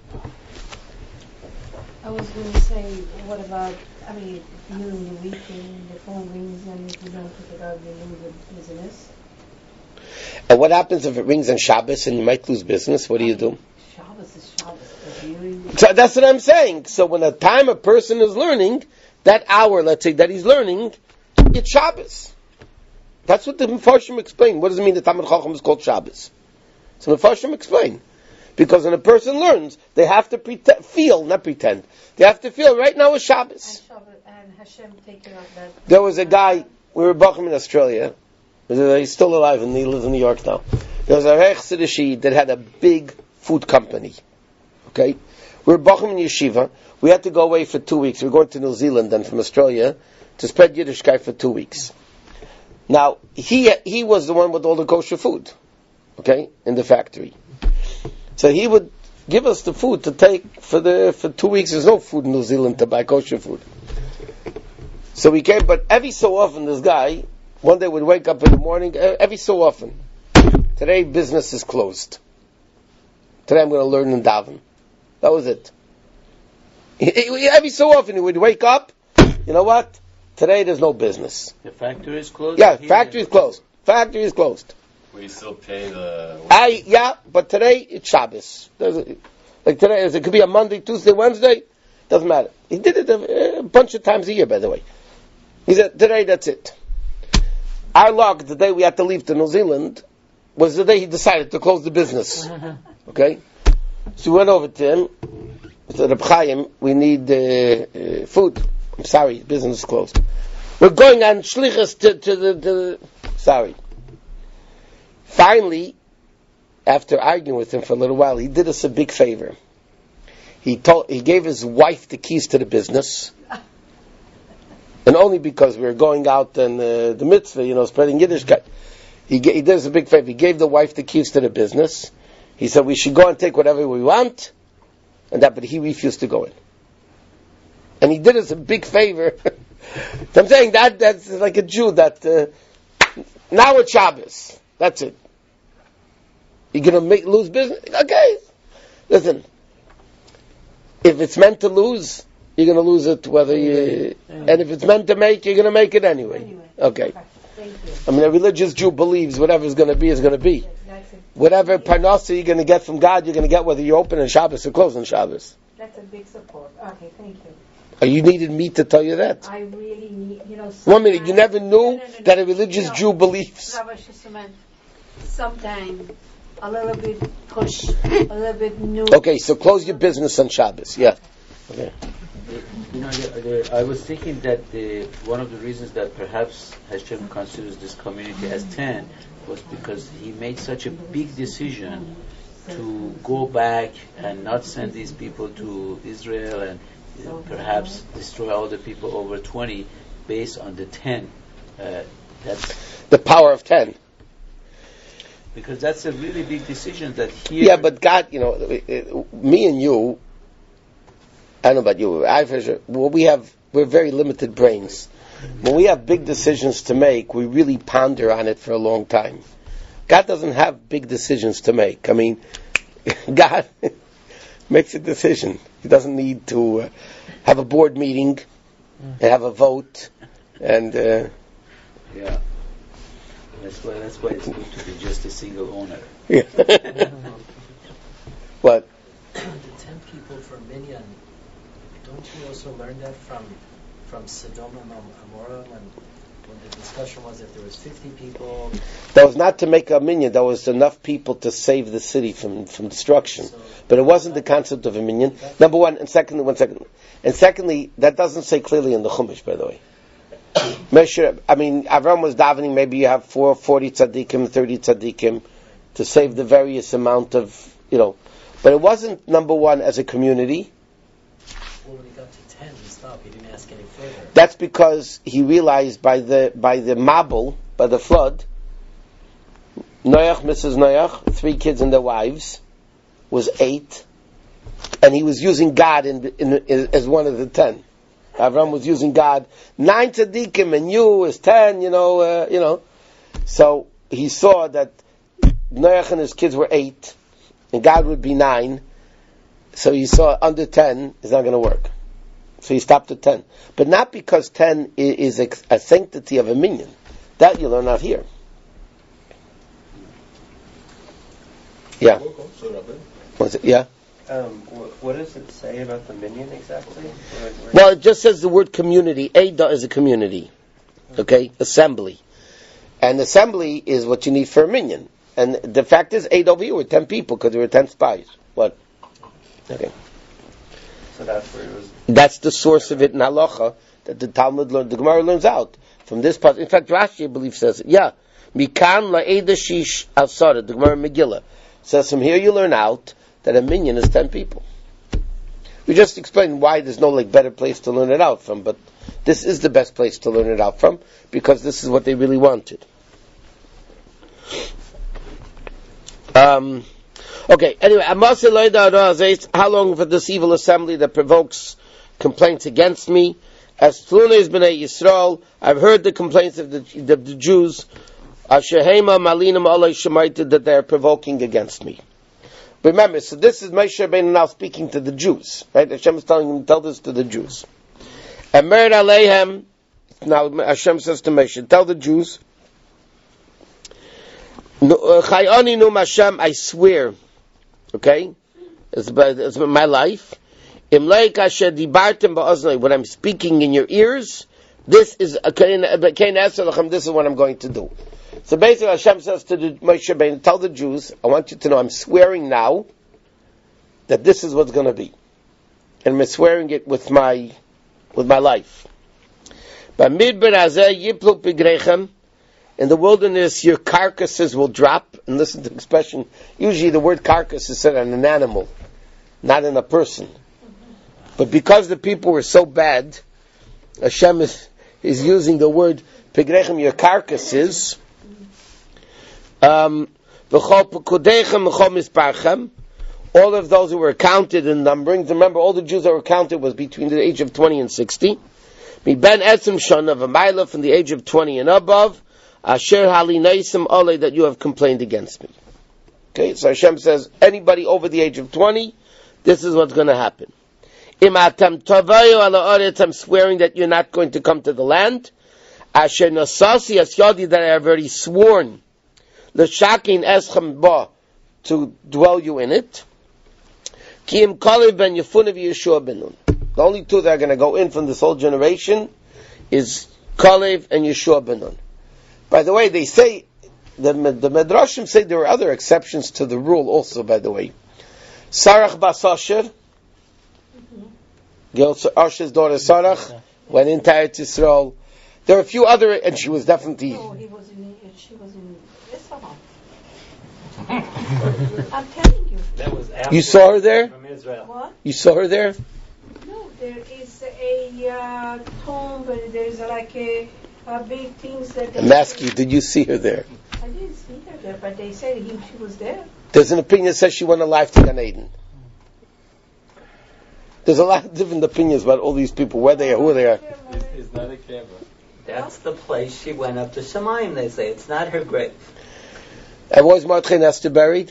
I was going to say, what about, during the weekend, the phone rings and if you don't pick it up, you lose the business. And what happens if it rings on Shabbos and you might lose business? What do you do? Shabbos is Shabbos. So that's what I'm saying. So when a time a person is learning, that hour, let's say, that he's learning, it's Shabbos. That's what the Mefarshim explain. What does it mean that Talmid Chacham is called Shabbos? So the Mefarshim explain. Because when a person learns, they have to not pretend. They have to feel right now is Shabbos. And Hashem take care of that. There was a guy, we were Bachim in Australia. He's still alive and he lives in New York now. There was a Reich Sidishi that had a big food company. Okay? We were Bachim in Yeshiva. We had to go away for 2 weeks. We were going to New Zealand then from Australia to spread Yiddishkeit for 2 weeks. Now, he was the one with all the kosher food. Okay? In the factory. So he would give us the food to take for 2 weeks. There's no food in New Zealand to buy kosher food. So we came, but every so often this guy one day we'd wake up in the morning, every so often. Today business is closed. Today I'm going to learn in daven. That was it. Every so often he would wake up, you know what? Today there's no business. The factory is closed? Yeah, factory is closed. Factory is closed. We still pay the... But today it's Shabbos. Like today, it could be a Monday, Tuesday, Wednesday. Doesn't matter. He did it a bunch of times a year, by the way. He said, today that's it. Our luck, the day we had to leave to New Zealand, was the day he decided to close the business. Okay? So we went over to him. We said, Reb Chaim, we need food. I'm sorry, business is closed. We're going on shlichus to the... Sorry. Finally, after arguing with him for a little while, he did us a big favor. He gave his wife the keys to the business. And only because we were going out in the mitzvah, spreading Yiddishkeit. He did us a big favor. He gave the wife the keys to the business. He said we should go and take whatever we want. But he refused to go in. And he did us a big favor. So I'm saying that's like a Jew that now it's Shabbos. That's it. You're going to lose business? Okay. Listen. If it's meant to lose, you're going to lose it whether you... And if it's meant to make, you're going to make it anyway. Okay. Thank you. I mean, a religious Jew believes whatever's going to be is going to be. Whatever parnasa you're going to get from God, you're going to get whether you open on Shabbos or close on Shabbos. That's a big support. Okay, thank you. Oh, you needed me to tell you that? I really need, 1 minute, you never knew that a religious Jew believes. Sometimes a little bit push, a little bit new. Okay, so close your business on Shabbos. Yeah. Okay. I was thinking that one of the reasons that perhaps Hashem considers this community as 10 was because he made such a big decision to go back and not send these people to Israel and perhaps destroy all the people over 20 based on the 10. That's the power of 10. Because that's a really big decision that here... Yeah, but God, me and you, I don't know about you, we're very limited brains. When we have big decisions to make, we really ponder on it for a long time. God doesn't have big decisions to make. I mean, God makes a decision. He doesn't need to have a board meeting and have a vote. And yeah, that's why it's good to be just a single owner. Yeah. What? The 10 people for Minyan. Don't you also learn that from Sodom and Amorah when the discussion was that there was 50 people? That was not to make a minyan. That was enough people to save the city from destruction. But it wasn't the concept of a minyan. Number one, and secondly, that doesn't say clearly in the Chumash, by the way. Avram was davening, maybe you have 40 tzaddikim, 30 tzaddikim, to save the various amount of, But it wasn't, number one, as a community. Well, when he got to 10, he stopped. He didn't ask any further. That's because he realized by the Mabul, by the flood, Noach, Mrs. Noach, 3 kids and their wives, was 8, and he was using God as one of the 10. Avram was using God, 9 tzaddikim and you is 10, So he saw that Noach and his kids were 8, and God would be 9. So he saw under 10 is not going to work. So he stopped at 10. But not because 10 is a sanctity of a minyan. That you learn out here. Yeah. What's it? Yeah. What does it say about the minyan exactly? Well, it just says the word community. Eidah is a community. Okay? Assembly. And assembly is what you need for a minyan. And the fact is, 8 over here were 10 people because there were 10 spies. What? Okay. So that's where it was. That's the source of it in halacha that the Talmud learned. The Gemara learns out from this part. In fact, Rashi, I believe, says it. Yeah. Mikan la'eda shish asara. The Gemara Megillah says from here you learn out that a minyan is 10 people. We just explained why there's no better place to learn it out from, but this is the best place to learn it out from because this is what they really wanted. Okay, anyway, how long for this evil assembly that provokes complaints against me? As Tlunes b'nei Yisrael, I've heard the complaints of the Jews, Ashehema Malinam Alei Shemaita, that they are provoking against me. Remember, so this is Moshe Rabbeinu now speaking to the Jews, right? Hashem is telling him to tell this to the Jews. Emer Aleihem, now Hashem says to Moshe, tell the Jews, Chayoni Num Hashem, I swear, okay, it's my life. What I'm speaking in your ears, this is what I'm going to do. So basically Hashem says to the Moshe Rabbeinu, tell the Jews, I want you to know I'm swearing now that this is what's going to be. And I'm swearing it with my life. In the wilderness your carcasses will drop. And listen to the expression, usually the word carcass is said on an animal, not in a person. But because the people were so bad, Hashem is using the word pigrechem, your carcasses. All of those who were counted in numbering. Remember, all the Jews that were counted was between the age of 20 and 60. Ben etzem shana of a mila, from the age of 20 and above. Asher halinaisim ole, that you have complained against me. Okay, so Hashem says, anybody over the age of 20, this is what's going to happen. I'm swearing that you're not going to come to the land. Asher nasasi as yadi, that I have already sworn, l'shakin eschem ba, to dwell you in it. Ki im Kalev ben Yefunah v'Yeshua ben Nun. The only two that are going to go in from this whole generation is Kalev and Yeshua ben Nun. By the way, they say, the Medrashim say there were other exceptions to the rule also, by the way. Sarach bas Asher, Asher's daughter Sarach, went into Eretz Yisrael. There are a few other, and she was definitely... No, she was in Isfahan. I'm telling you. That was after You saw her there? From Israel. What? You saw her there? No, there is a tomb, and there's like a big things that... I'm asking you, did you see her there? I didn't see her there, but they said she was there. There's an opinion that says she went alive to Gan Eden. There's a lot of different opinions about all these people, where they are, who they are. It's not a camera. That's the place she went up to Shemayim, they say. It's not her grave. And was Mordechai and Esther buried?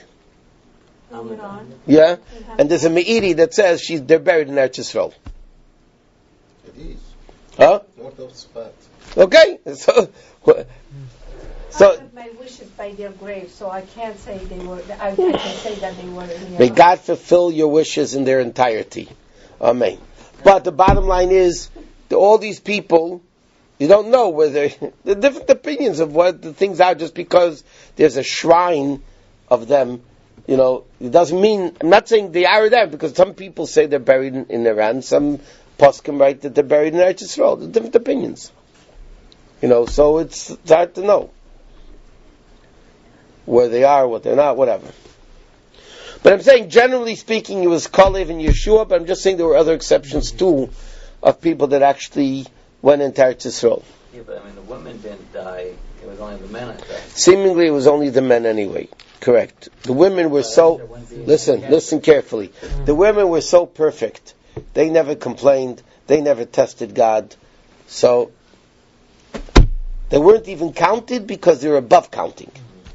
Yeah? And there's a Me'iri that says they're buried in Eretz Yisrael. It is. Huh? North of Sfat. Okay. So I have my wishes by their grave, so I can't say they were... I can say that they were in may God fulfill your wishes in their entirety. Amen. But the bottom line is, all these people, you don't know whether the different opinions of what the things are. Just because there's a shrine of them, it doesn't mean. I'm not saying they are there, because some people say they're buried in Iran. Some poskim write that they're buried in Eretz Yisrael. There's different opinions. So it's hard to know where they are, what they're not, whatever. But I'm saying, generally speaking, it was Kalev and Yeshua, but I'm just saying there were other exceptions too, of people that actually went into Eretz Yisrael. Yeah, but the women didn't die. It was only the men that died. Seemingly it was only the men anyway. Correct. The women were so... Listen carefully. The women were so perfect. They never complained. They never tested God. So, they weren't even counted because they were above counting.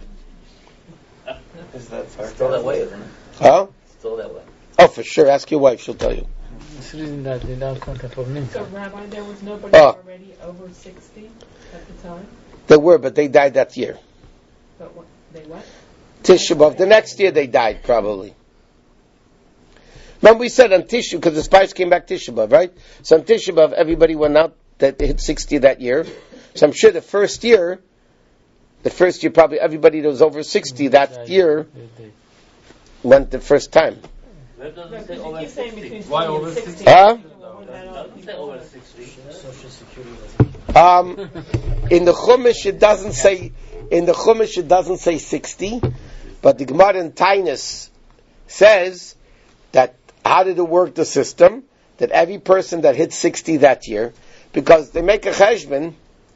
Is that still that way, isn't it? Huh? Still that way. Oh, for sure. Ask your wife. She'll tell you. So, Rabbi, there was nobody already over 60 at the time? There were, but they died that year. But what? They what? Tisha B'Av. The next year they died, probably. Remember we said on Tisha, because the spies came back Tisha B'Av, right? So on Tisha B'Av, everybody went out that hit 60 that year. So I'm sure the first year probably everybody that was over 60 that year went the first time. Where does it say over 60? Why over 60? Huh? Doesn't say over 60. Social Security In the Chumash it doesn't say 60, but the Gemara in Tainus says that how did it work the system that every person that hit 60 that year, because they make a cheshbon.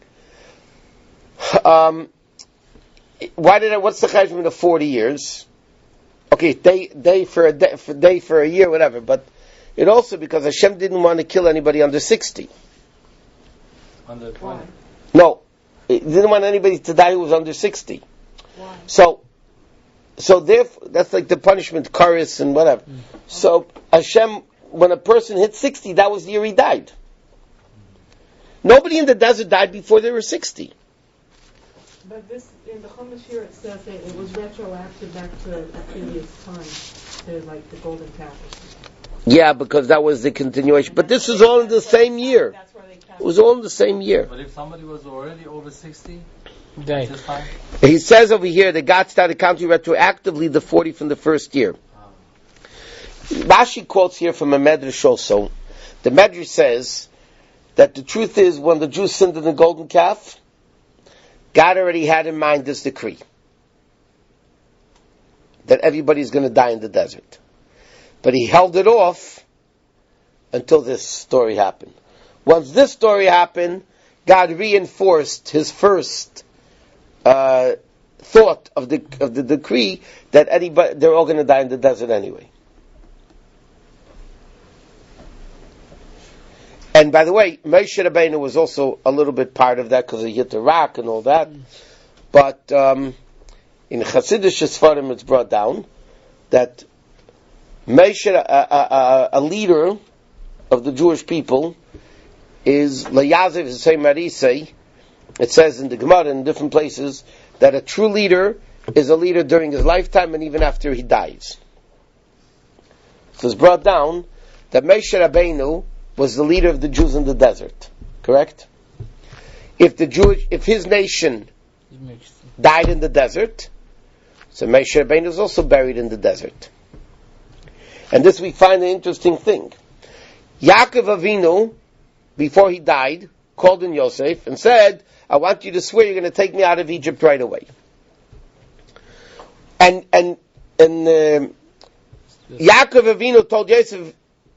What's the cheshbon of 40 years? Okay, day for a year, whatever. But it also because Hashem didn't want to kill anybody under 60. Under 20. No, he didn't want anybody to die who was under 60. Why? So therefore, that's like the punishment, chorus and whatever. So Hashem, when a person hit 60, that was the year he died. Nobody in the desert died before they were 60. But this, in the Chumash here, it says that it was retroactive back to a previous time, to like the golden calf or something. Yeah, because that was the continuation. But this was all in the same year. That's where they It was all in the same year. But if somebody was already over 60, Died. this time? He says over here that God started counting retroactively the 40 from the first year. Rashi quotes here from a Medrash also. The Medrash says that the truth is when the Jews sinned in the golden calf, God already had in mind this decree. That everybody's going to die in the desert. But he held it off until this story happened. Once this story happened, God reinforced his first thought of the decree that they're all going to die in the desert anyway. And by the way, Moshe Rabbeinu was also a little bit part of that because he hit the rock and all that. But in Chassidish Sfarim it's brought down that Moshe, a leader of the Jewish people, is Layaziv Hussein Marisei. It says in the Gemara in different places that a true leader is a leader during his lifetime and even after he dies. So it's brought down that Moshe Rabbeinu was the leader of the Jews in the desert. Correct? If his nation died in the desert, so Moshe Rabbeinu is also buried in the desert. And this we find an interesting thing. Yaakov Avinu, before he died, called in Yosef and said, I want you to swear you're going to take me out of Egypt right away. And Yaakov Avinu told Yosef,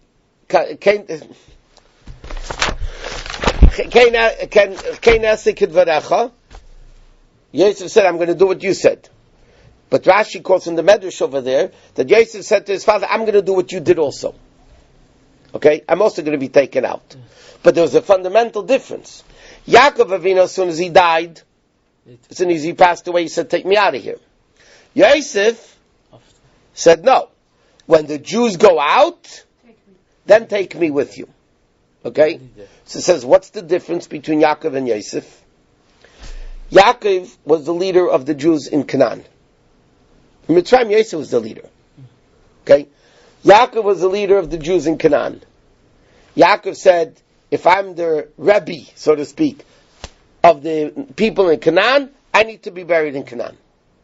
Yosef said, I'm going to do what you said. But Rashi quotes in the Medrash over there that Yosef said to his father, I'm going to do what you did also. Okay? I'm also going to be taken out. But there was a fundamental difference. Yaakov Avinu, as soon as he died, as soon as he passed away, he said, take me out of here. Yosef said, no. When the Jews go out, then take me with you. Okay? So it says, what's the difference between Yaakov and Yosef? Yaakov was the leader of the Jews in Canaan. In Mitzrayim, Yosef was the leader. Okay? Yaakov was the leader of the Jews in Canaan. Yaakov said, if I'm the Rebbe, so to speak, of the people in Canaan, I need to be buried in Canaan.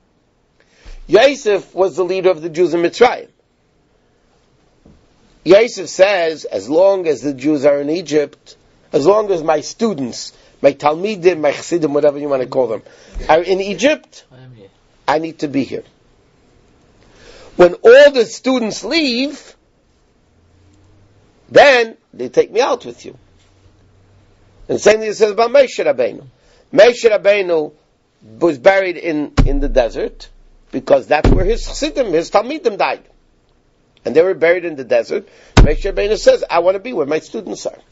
Yosef was the leader of the Jews in Mitzrayim. Yosef says, as long as the Jews are in Egypt, as long as my students, my Talmidim, my Chassidim, whatever you want to call them, are in Egypt, I need to be here. When all the students leave, then they take me out with you. And the same thing it says about Moshe Rabbeinu. Moshe Rabbeinu was buried in the desert because that's where his Chassidim, his Talmidim died. And they were buried in the desert. Moshe Rabbeinu says, I want to be where my students are.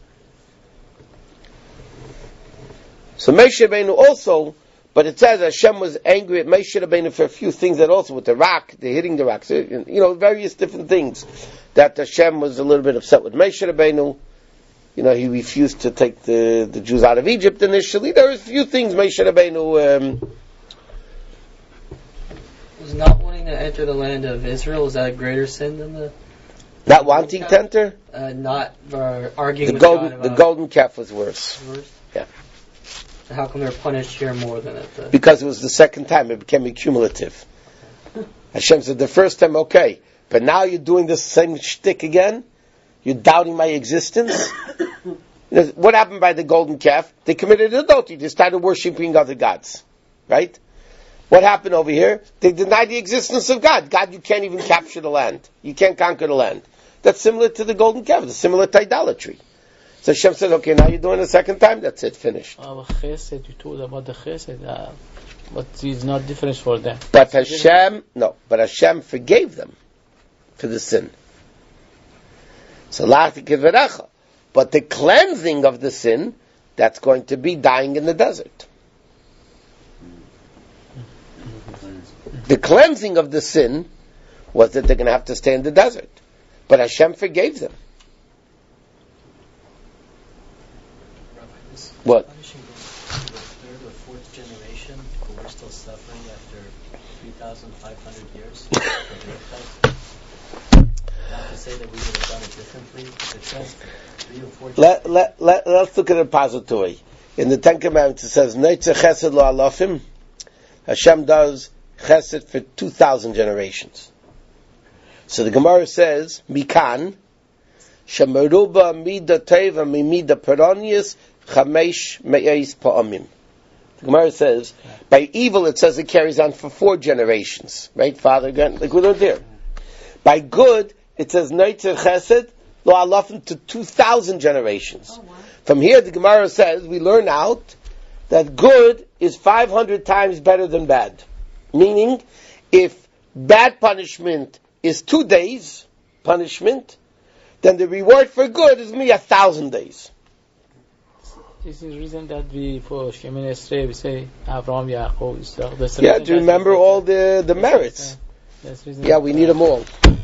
So Moshe Rabbeinu also, but it says Hashem was angry at Moshe Rabbeinu for a few things that also, with the rock, the hitting the rock, so, various different things. That Hashem was a little bit upset with Moshe Rabbeinu. He refused to take the Jews out of Egypt initially. There was a few things Moshe Rabbeinu... Was not wanting to enter the land of Israel, is that a greater sin than the... Not wanting to enter? Not arguing with God about... The golden calf was worse. Yeah. So how come they're punished here more than at the... Because it was the second time, it became cumulative. Hashem said the first time, okay, but now you're doing the same shtick again? You're doubting my existence? What happened by the golden calf? They committed adultery. They started worshipping other gods. Right? What happened over here? They denied the existence of God. God, you can't even capture the land. You can't conquer the land. That's similar to the golden calf. It's similar to idolatry. So Hashem says, okay, now you're doing it a second time. That's it, finished. Chesed, you told about the chesed, but it's not different for them. But Hashem forgave them for the sin. So but the cleansing of the sin that's going to be dying in the desert. The cleansing of the sin was that they're going to have to stay in the desert. But Hashem forgave them. Rabbi, this What? punishing goes to the third or fourth generation, but we're still suffering after 3,500 years of the effect. Not to say that we would have done it differently, but it says 3 or 4 generations. Let's look at a repository. In the Ten Commandments it says, Neitze chesed lo alafim. Hashem does chesed for 2,000 generations. So the Gemara says, Mikan, Shemaruba mida teva mimida peronius chamesh me'eis pa'amim. The Gemara says, by evil it says it carries on for 4 generations. Right? Father, again, like we learned there. By good, it says, Neitze chesed lo alafim to 2,000 generations. Oh, wow. From here, the Gemara says, we learn out that good is 500 times better than bad. Meaning, if bad punishment is 2 days punishment, then the reward for good is going to be 1,000 days. This is the reason that we, for Shemin Esrei, we say Avraham, Yaakov, Yisrael. Yeah, to remember all the merits. That's the reason. Yeah, we need them all.